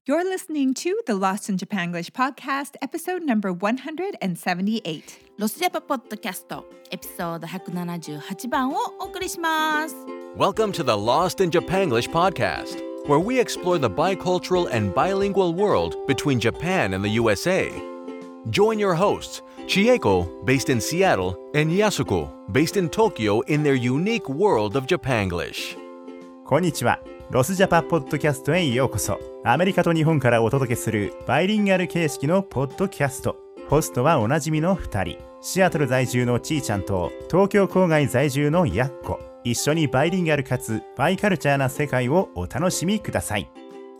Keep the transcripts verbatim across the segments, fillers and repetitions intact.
You're listening to the Lost in Japanglish podcast, episode number one seventy-eight. ロスジャパポッドキャストエピソードひゃくななじゅうはちばんをお送りします。 Welcome to the Lost in Japanglish podcast, where we explore the bicultural and bilingual world between Japan and the U S A. Join your hosts, Chieko, based in Seattle, and Yasuko, based in Tokyo, in their unique world of Japanglish. こんにちは。ロスジャパポッドキャストへようこそ。アメリカと日本からお届けするバイリンガル形式のポッドキャスト。ホストはおなじみのふたり。シアトル在住のちーちゃんと東京郊外在住のやっこ。一緒にバイリンガルかつバイカルチャーな世界をお楽しみください。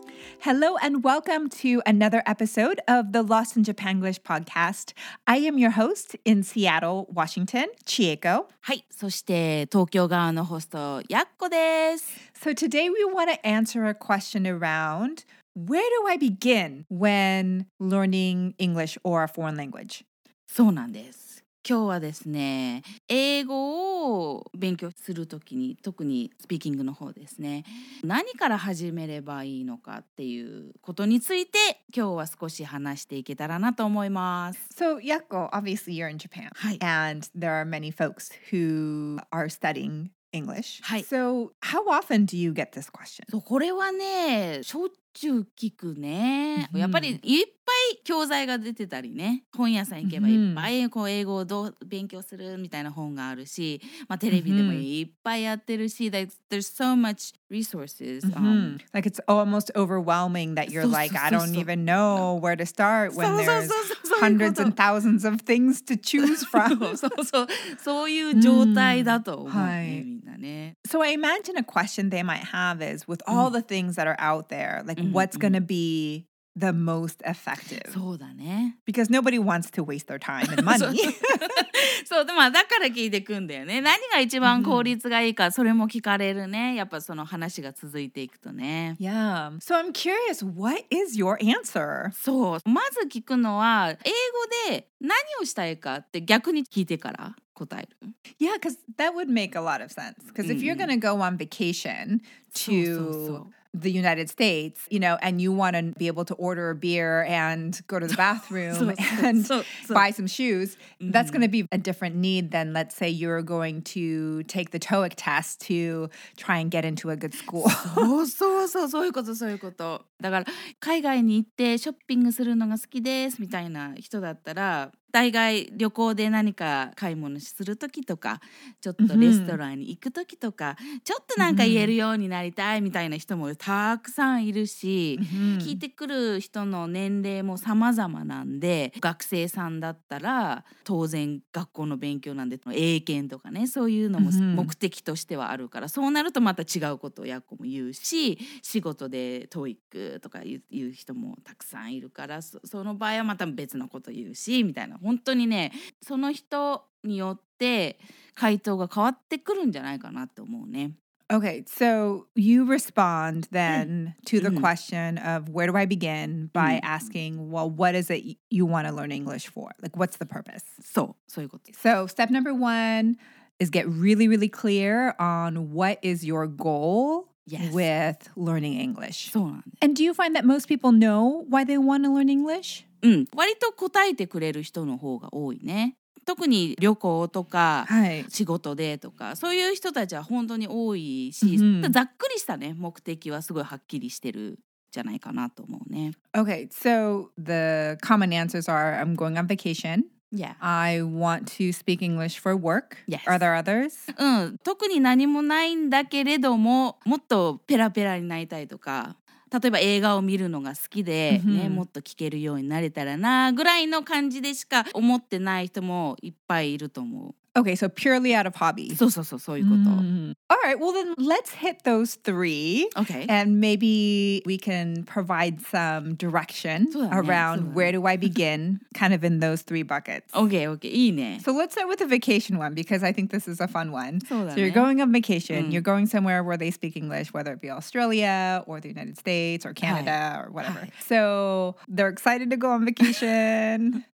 Hello and welcome to another episode of the Lost in Japanglish podcast. I am your host in Seattle, Washington, Chieko. はい、そして東京側のホストやっこです。 So today we want to answer a question around where do I begin when learning English or a foreign language? そうなんです。今日はですね、英語を勉強するときに、特にスピーキングの方ですね、何から始めればいいのかっていうことについて今日は少し話していけたらなと思います。 So Yako, obviously you're in Japan, はい。 and there are many folks who are studying English. はい。 So how often do you get this question? そう、これはね、しょっちゅう聞くね。 うんやっぱりいっぱい教材が出てたりね、本屋さん行けばいっぱいこう英語をどう勉強するみたいな本があるし、まあ、テレビでもいっぱいやってるし、like, there's so much resources、um, Mhm. Like it's almost overwhelming that you're So, like, so, I so, don't so. even know where to start when そうそう there's そうそう、 hundreds and thousands of things to choose そう from. そうそう、そういう状態だと思うね、 はいみんなね。 So I imagine a question they might have is with all the things that are out there, like Mhm, what's going to be the most effective? そうだね。 Because nobody wants to waste their time and money. そう、でもだから聞いてくんだよね。何が一番効率がいいか、それも聞かれるね。やっぱその話が続いていくとね。 Yeah. So I'm curious, what is your answer? そう、まず聞くのは英語で何をしたいかって逆に聞いてから答える。 Yeah, because that would make a lot of sense. Because if you're Mm. going to go on vacation そうそうそ to う。 the United States, you know, and you want to be able to order a beer and go to the そう bathroom そう and そうそう。 buy some shoes, that's Mhm. going to be a different need than, let's say, you're going to take the TOEIC test to try and get into a good school. そうそうそう、そういうことそういうこと。だから海外に行ってショッピングするのが好きですみたいな人だったら、大概旅行で何か買い物するときとか、ちょっとレストランに行くときとか、ちょっとなんか言えるようになりたいみたいな人もたくさんいるし、 Mhm. 聞いてくる人の年齢も様々なんで、学生さんだったら当然学校の勉強なんで英検とかね、そういうのもうん目的としてはあるから、そうなるとまた違うことをやっこも言うし、仕事で トーイック とか言う言う人もたくさんいるから、そその場合はまた別のこと言うしみたいな、本当にね、その人によって回答が変わってくるんじゃないかなって思うね。 Okay, so you respond then to the Mhm. question of where do I begin by Mhm. asking, well, what is it y- you want to learn English for? Like, what's the purpose? そう、そういうこと。 So, step number one is get really, really clear on what is your goal Yes. with learning English. そうなんです。 And do you find that most people know why they want to learn English? うん、割と答えてくれる人の方が多いね。特に旅行とかはい。 仕事でとか、そういう人たちは本当に多いし、 うんざっくりしたね目的はすごいはっきりしてるじゃないかなと思うね。 Okay, so the common answers are I'm going on vacation. Yeah. I want to speak English for work. Yes. Are there others? うん、特に何もないんだけれども、もっとペラペラになりたいとか、例えば映画を見るのが好きで、ね、 うんもっと聞けるようになれたらなぐらいの感じでしか思ってない人もいっぱいいると思う。 Okay, so purely out of hobby. そうそうそう、そういうこと。 Mm. All right, well then let's hit those three. Okay. And maybe we can provide some direction そうだね、 around そうだね。 where do I begin, kind of in those three buckets. OK, OK, いいね。 So let's start with the vacation one because I think this is a fun one. そうだ So you're ね。 going on vacation, うん。 you're going somewhere where they speak English, whether it be Australia or the United States or Canada or whatever. はい。 So they're excited to go on vacation.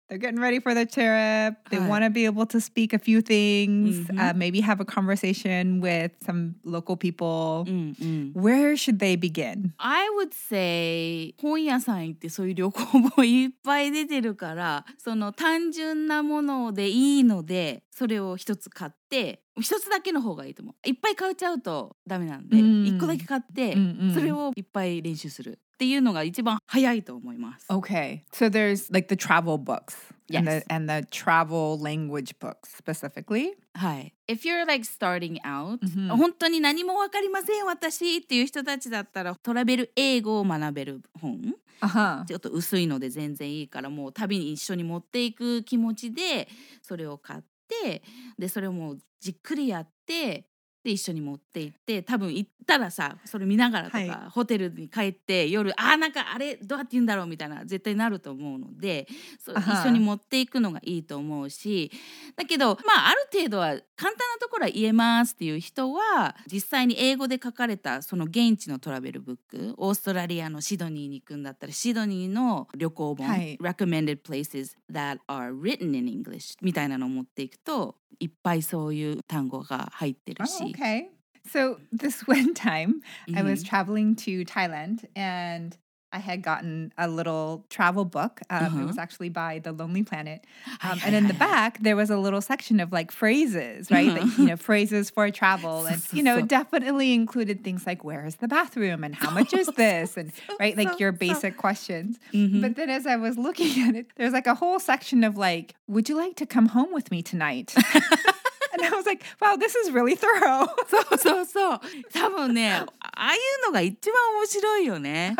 They're getting ready for the trip. They はい want to be able to speak a few things, Mhm. uh, maybe have a conversation with some local people. うんうん Where should they begin? I would say 本屋さん行ってそういう旅行本いっぱい出てるからその単純なものでいいのでそれを一つ買って一つだけの方がいいと思う。いっぱい買っちゃうとダメなんでうん一個だけ買ってうんうんそれをいっぱい練習するっていうのが一番早いと思います。 Okay. So there's like the travel books and, Yes. the, and the travel language books specifically. はい。If you're like starting out、 うん本当に何もわかりません私っていう人たちだったらトラベル英語を学べる本 Uh-huh. ちょっと薄いので全然いいからもう旅に一緒に持っていく気持ちでそれを買ってでそれをもうじっくりやってで一緒に持って行って多分行ったらさそれ見ながらとか、 はいホテルに帰って夜あーなんかあれどうやって言うんだろうみたいな絶対なると思うのでそうあは一緒に持っていくのがいいと思うしだけどまあある程度は簡単なところは言えますっていう人は実際に英語で書かれたその現地のトラベルブックオーストラリアのシドニーに行くんだったらシドニーの旅行本、 はい Recommended places that are written in English みたいなのを持っていくといっぱいそういう単語が入ってる Oh, し、 okay. So this one time I was Mhm. traveling to Thailand and I had gotten a little travel book. Um, Uh-huh. It was actually by The Lonely Planet. Um, はいはい and in the はいはい back, there was a little section of like phrases, right? That, you know, phrases for travel. And, you know, So- definitely included things like, where is the bathroom? And how much is this? And, right, like your so- basic questions. Mhm. But then as I was looking at it, there's like a whole section of like, would you like to come home with me tonight? And I was like, wow, this is really thorough. そうそうそう多分ねああいうのが一番面白いよね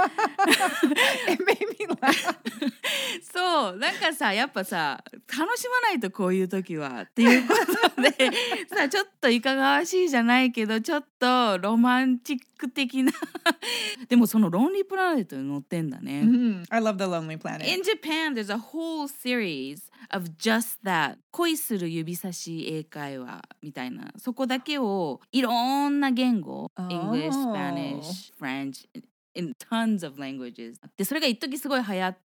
It made me laugh. そうなんかさやっぱさ楽しまないとこういう時はっていうことでさちょっといかがわしいじゃないけどちょっとロマンチック的なでもそのロンリープラネットに載ってんだね、 Mhm. I love The Lonely Planet. In Japan, there's a whole series of just that 恋する指差し英会話みたいなそこだけをいろんな言語 Oh. English, Spanish, French in tons of languages でそれが一時すごい流行って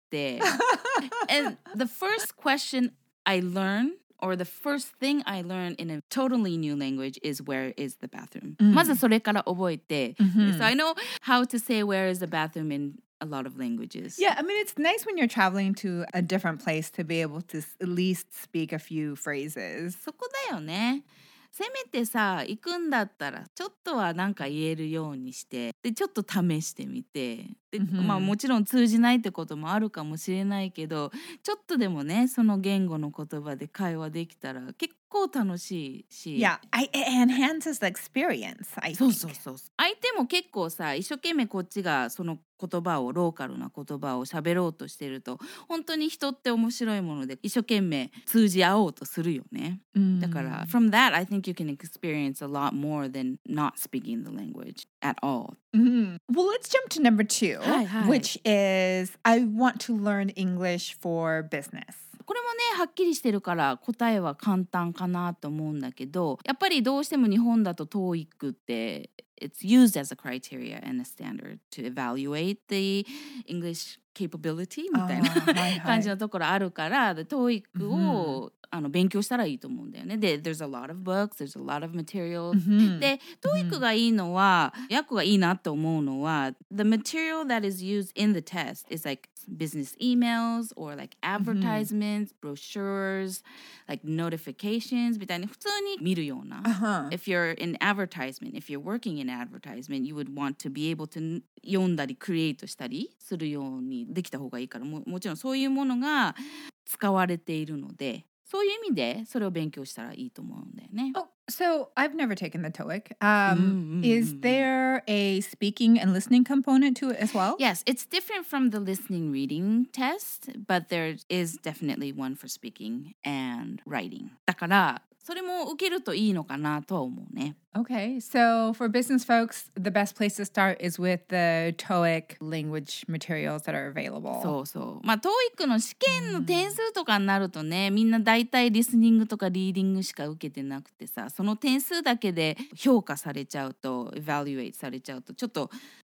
and the first question I learned or the first thing I learned in a totally new language is where is the bathroom、 うんまずそれから覚えて、 Mhm. So I know how to say where is the bathroom in a lot of languages. Yeah, I mean, it's nice when you're traveling to a different place to be able to s- at least speak a few phrases. そこだよね。せめてさ行くんだったらちょっとはなんか言えるようにしてでちょっと試してみてで、 うんふんまあもちろん通じないってこともあるかもしれないけどちょっとでもねその言語の言葉で会話できたら結構楽しいし Yeah, I, it enhances the experience, I そう think. そうそう相手も結構さ一生懸命こっちがその言葉をローカルな言葉を喋ろうとしてると本当に人って面白いもので一生懸命通じ合おうとするよね。だから from that I think you can experience a lot more than not speaking the language at all. Mhm. Well, let's jump to number two, Hi, hi. which is I want to learn English for business. これもねはっきりしてるから答えは簡単かなと思うんだけどやっぱりどうしても日本だと トーイック って it's used as a criteria and a standard to evaluate the English capability みたいなあーはいはい感じのところあるから トーイック を、あの勉強したらいいと思うんだよね。で there's a lot of books, there's a lot of material、 Mhm. で トーイック がいいのは訳がいいなと思うのは the material that is used in the test is like business emails or like advertisements、brochures, like notifications みたいに普通に見るような、 Uh-huh. if you're in advertisement, if you're working in advertisement, you would want to be able to 読んだりクリエイトしたりするようにできた方がいいから も, もちろんそういうものが使われているのでそういう意味でそれを勉強したらいいと思うんだよね。 Oh, so I've never taken the TOEIC. Um, Mm, mm, is mm, there a speaking and listening component to it as well? Yes, it's different from the listening reading test, but there is definitely one for speaking and writing. だからそれも受けるといいのかなとは思うね。 Okay, so for business folks, the best place to start is with the TOEIC language materials that are available. そうそう。まあ トーイック の試験の点数とかになるとね、みんな大体リスニングとかリーディングしか受けてなくてさ、その点数だけで評価されちゃうと、エバリュエイトされちゃうとちょっと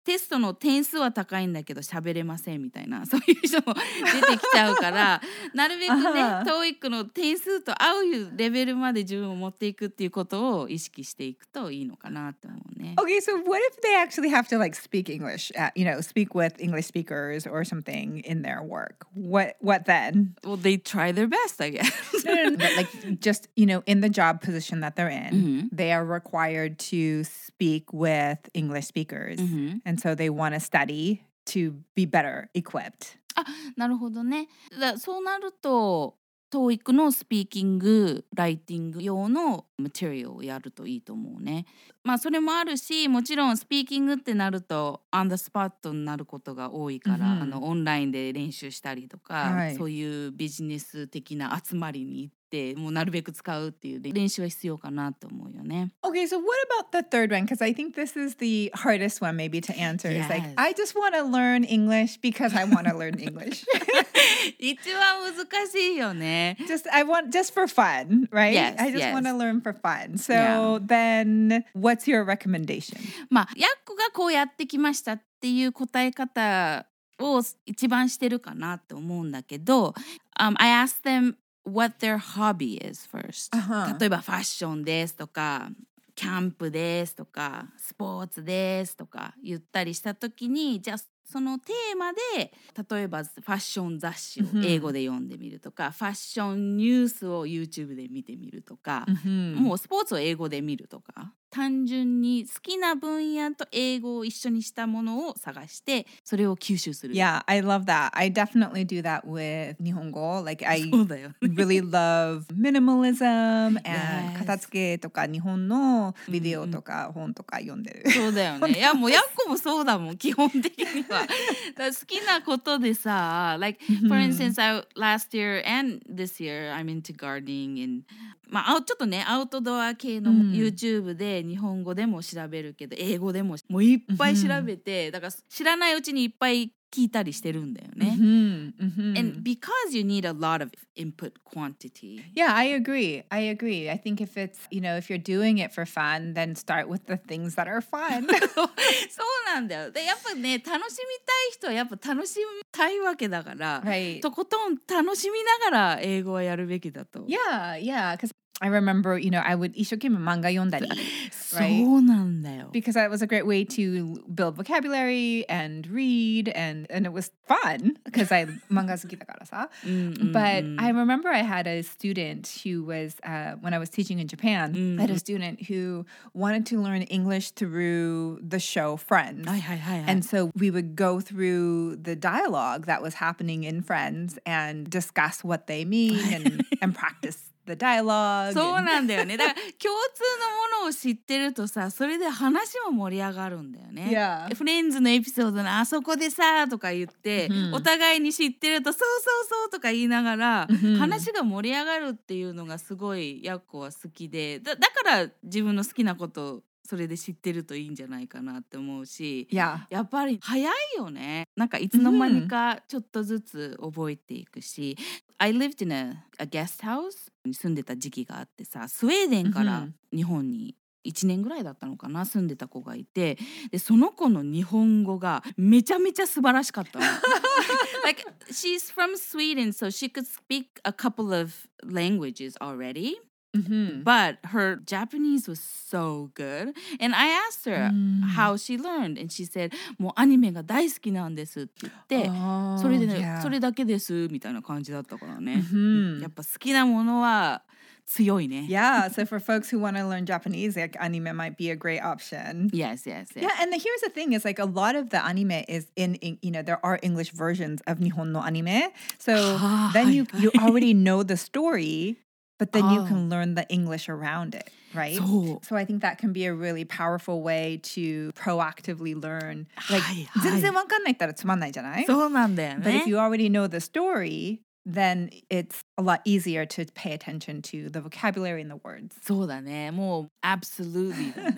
テストの点数は高いんだけど喋れませんみたいなそういう人も出てきちゃうからなるべくね Uh-huh. トーイック の点数と合うレベルまで自分を持っていくっていうことを意識していくといいのかなって思うね。 Okay, so what if they actually have to like speak English, uh, you know, speak with English speakers or something in their work? What what then? Well, they try their best, I guess. No, no, no, but like just, you know, in the job position that they're in, Mhm. they are required to speak with English speakers. Mhm. And so they want to study to be better equipped. あ、なるほどね。だそうなると トーイック のスピーキングライティング用のマテリアルをやるといいと思うね。まあそれもあるし、もちろんスピーキングってなるとアンダースパットになることが多いから、 うんあのオンラインで練習したりとか、 はい、 そういうビジネス的な集まりに行ってもうなるべく使うっていう練習は必要かなと思うよね。 Okay, so what about the third one? Because I think this is the hardest one maybe to answer. It's like, Yes. I just want to learn English because I want to learn English. 一番難しいよね。 Just I want just for fun, right? Yes, I just yes. want to learn for fun. So Yeah. then what's your recommendation? まあヤックがこうやってきましたっていう答え方を一番してるかなって思うんだけど、um, I asked them what their hobby is first、 uh-huh. 例えばファッションですとかキャンプですとかスポーツですとか言ったりした時に、じゃあそのテーマで例えばファッション雑誌を英語で読んでみるとか、ファッションニュースを YouTube で見てみるとか、 Mhm. もうスポーツを英語で見るとか、単純に好きな分野と英語を一緒にしたものを探してそれを吸収する。 Yeah, I love that. I definitely do that with Nihongo. Like I そうだよね。 really love minimalism and Yes. 片付けとか日本のビデオとか本とか読んでる。 そうだよね。いやもうヤッコもそうだもん基本的には。だから好きなことでさ、like for instance, I, last year and this year I'm into gardening and まあちょっとねアウトドア系の YouTube で日本語でも調べるけど英語でももういっぱい調べて、だから知らないうちにいっぱい聞いたりしてるんだよね。 Mhm, mhm. And because you need a lot of input quantity. Yeah, I agree. I agree. I think if it's, you know, if you're doing it for fun, then start with the things that are fun. そうなんだよ。でやっぱね楽しみたい人はやっぱ楽しみたいわけだから、 Right. とことん楽しみながら英語はやるべきだと。 Yeah, yeah. Because I remember, you know, I would 一生懸命漫画読んだり。 そ Right? うなんだよ。 Because that was a great way to build vocabulary and read and and it was fun because I 漫画好きだからさ。 うんうんうん But I remember I had a student who was uh, when I was teaching in Japan, I had a student who wanted to learn English through the show Friends. はいはいはいはい。 And so we would go through the dialogue that was happening in Friends and discuss what they mean and, and practice the dialogue. そう and- なんだよね。だから共通のものを知ってるとさ、それで話も盛り上がるんだよね。 Yeah. フレンズのエピソードのあそこでさとか言って、お互いに知ってるとそうそうそうとか言いながら、話が盛り上がるっていうのがすごいヤッコは好きで、だだから自分の好きなことそれで知ってるといいんじゃないかなって思うし、 Yeah. やっぱり早いよね。なんかいつの間にかちょっとずつ覚えていくし、I lived in a, a guest house に住んでた時期があってさ、スウェーデンから日本にいちねんぐらいだったのかな、住んでた子がいて、でその子の日本語がめちゃめちゃ素晴らしかったの。Like she's from Sweden, so she could speak a couple of languages already. Mhm. But her Japanese was so good. And I asked her how she learned. And she said, もうアニメが大好きなんですって言って、 Oh, それでね、 yeah. それだけですみたいな感じだったからね。 Mhm. やっぱ好きなものは強いね。 Yeah, so for folks who want to learn Japanese, like anime might be a great option. Yes, yes, yes. Yeah, and the, here's the thing: is like a lot of the anime is in, in you know, there are English versions of Nihon no anime, so Ah, then you はいはい。 you already know the story, but then you Ah. can learn the English around it, right? そう。 So I think that can be a really powerful way to proactively learn. Like はいはい。 全然わかんないったらつまんないじゃない? そうなんだよ But ね if。you already know the story, then it's a lot easier to pay attention to the vocabulary and the words. そうだね。もう absolutely だね。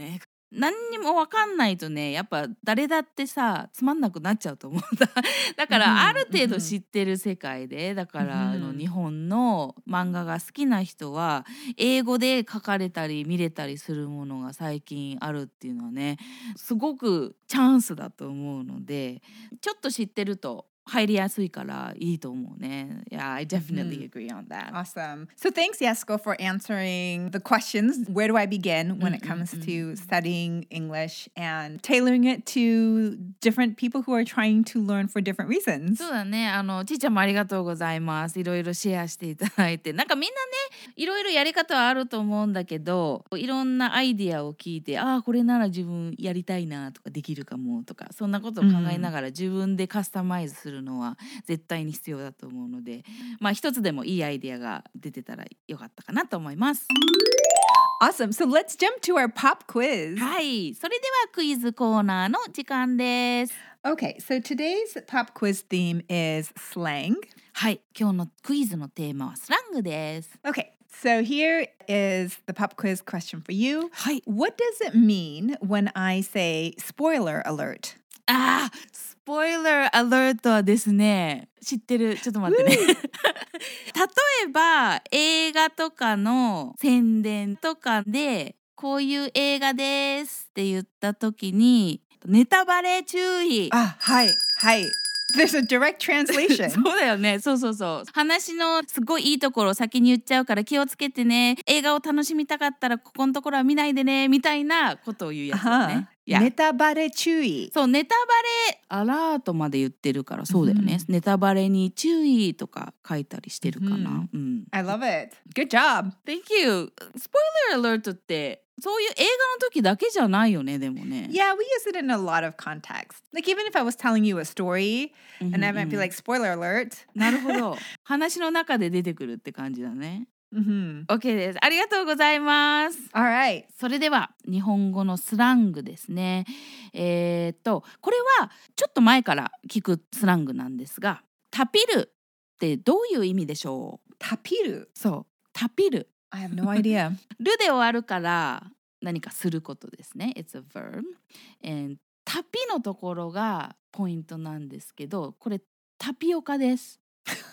何にも分かんないとねやっぱ誰だってさつまんなくなっちゃうと思うんだだからある程度知ってる世界でだからあの日本の漫画が好きな人は英語で書かれたり見れたりするものが最近あるっていうのはねすごくチャンスだと思うのでちょっと知ってると入りやすいからいいと思うね。Yeah, I definitely agree on that. Awesome. So thanks, Yasko, for answering the questions. Where do I begin when it comes to studying English and tailoring it to different people who are trying to learn for different reasons? そうだね。あのちーちゃんもありがとうございます。いろいろシェアしていただいて、なんかみんなね、いろいろやり方はあると思うんだけど、いろんなアイディアを聞いて、ああこれなら自分やりたいなとかできるかもとか、そんなことを考えながら自分でカスタマイズするのは絶対に必要だと思うので、まあ一つでもいいアイディアが出てたらよかったかなと思います。 Awesome. So let's jump to our pop quiz. はい、それではクイズコーナーの時間です。 Okay, so today's pop quiz theme is slang. はい、今日のクイズのテーマはスラングです。 Okay, so here is the pop quiz question for you. はい。 What does it mean when I say spoiler alert? あー、スポイラーアラートはですね、知ってる。ちょっと待ってね。例えば映画とかの宣伝とかでこういう映画ですって言った時にネタバレ注意。 あ、はい、はい。There's a direct translation. そうだよね。そうそうそう。話のすごいいいところを先に言っちゃうから気をつけてね。映画を楽しみたかったらここのところは見ないでねみたいなことを言うやつだね。 Uh-huh. ネタバレ注意。 そう、ネタバレアラートまで言ってるからそうだよね。Mm-hmm. ネタバレに注意とか書いたりしてるかな。Mm-hmm. うん。 I love it. Good job. Thank you. Spoiler alert ってそういう映画の時だけじゃないよね、でもね。 Yeah, we use it in a lot of contexts. Like even if I was telling you a story, mm-hmm. and I might be like, spoiler alert. なるほど。話の中で出てくるって感じだね。 Mm-hmm. OK です。ありがとうございます。 Alright. それでは日本語のスラングですね。えー、っとこれはちょっと前から聞くスラングなんですが、タピるってどういう意味でしょう？ タピる。 そう、タピる。 I have no idea. るで終わるから何かすることですね。It's a verb. And タピのところがポイントなんですけど、これタピオカです。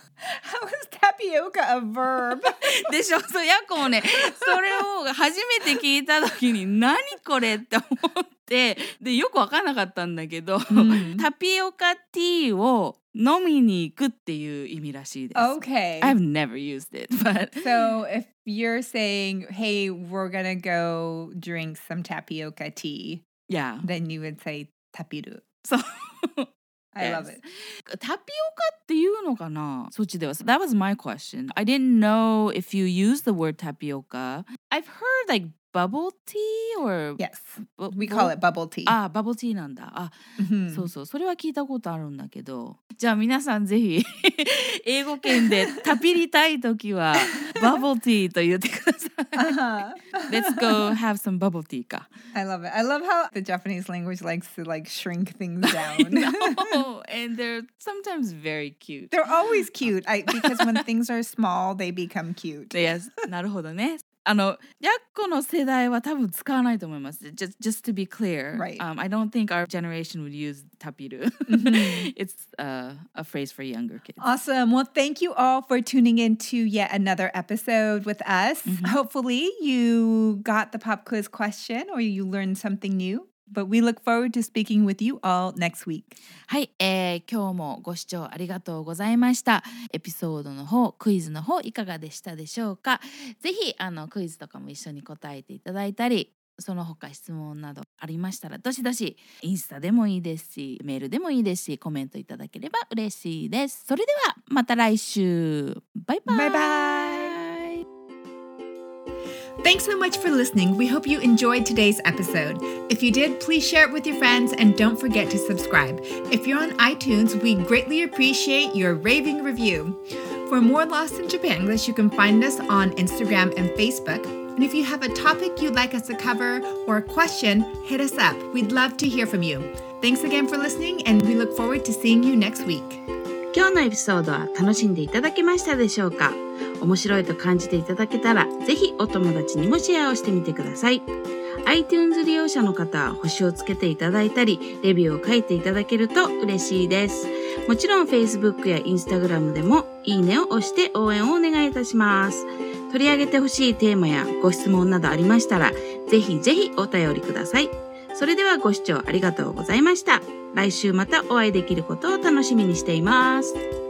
How is tapioca a verb? でしょ。そうやっこもねそれを初めて聞いた時に何これって思ってでよく分かんなかったんだけど、mm. タピオカティーを飲みに行くっていう意味らしいです。 Okay. I've never used it, but so if you're saying, "Hey, we're gonna go drink some tapioca tea," yeah, then you would say tapiru. そう。 I love it. タピオカっていうのかな、そっちでは。That was my question. I didn't know if you use the word tapioca. I've heard like bubble tea or yes, we call it bubble tea. あ、バブルティーなんだ。あ、mm-hmm. そうそう、それは聞いたことあるんだけど。じゃあ皆さんぜひ英語圏でタピりたいときはバブルティーと言ってください。uh-huh. Let's go have some bubble tea か。 I love it. I love how the Japanese language likes to like shrink things down. I know. And they're sometimes very cute. They're always cute. I, because when things are small, they become cute. Yes. なるほどね。あのヤッコの世代は多分使わないと思います。Just, just to be clear, right. um, I don't think our generation would use tapiru. Mm-hmm. It's uh, a phrase for younger kids. Awesome. Well, thank you all for tuning in to yet another episode with us. Mm-hmm. Hopefully you got the pop quiz question or you learned something new.But we look forward to speaking with you all next week. はい、えー、今日もご視聴ありがとうございました。エピソードの方、クイズの方いかがでしたでしょうか。ぜひあのクイズとかも一緒に答えていただいたり、その他質問などありましたらどしどしインスタでもいいですし、メールでもいいですし、コメントいただければ嬉しいです。それではまた来週。バイバイ。 バイバイ。Thanks so much for listening. We hope you enjoyed today's episode. If you did, please share it with your friends and don't forget to subscribe. If you're on iTunes, we greatly appreciate your raving review. For more Lost in Japan English, you can find us on Instagram and Facebook. And if you have a topic you'd like us to cover or a question, hit us up. We'd love to hear from you. Thanks again for listening, and we look forward to seeing you next week. 今日のエピソードは楽しんでいただけましたでしょうか？面白いと感じていただけたら、ぜひお友達にもシェアをしてみてください。 iTunes 利用者の方、星をつけていただいたり、レビューを書いていただけると嬉しいです。もちろん Facebook や Instagram でもいいねを押して応援をお願いいたします。取り上げてほしいテーマやご質問などありましたら、ぜひぜひお便りください。それではご視聴ありがとうございました。来週またお会いできることを楽しみにしています。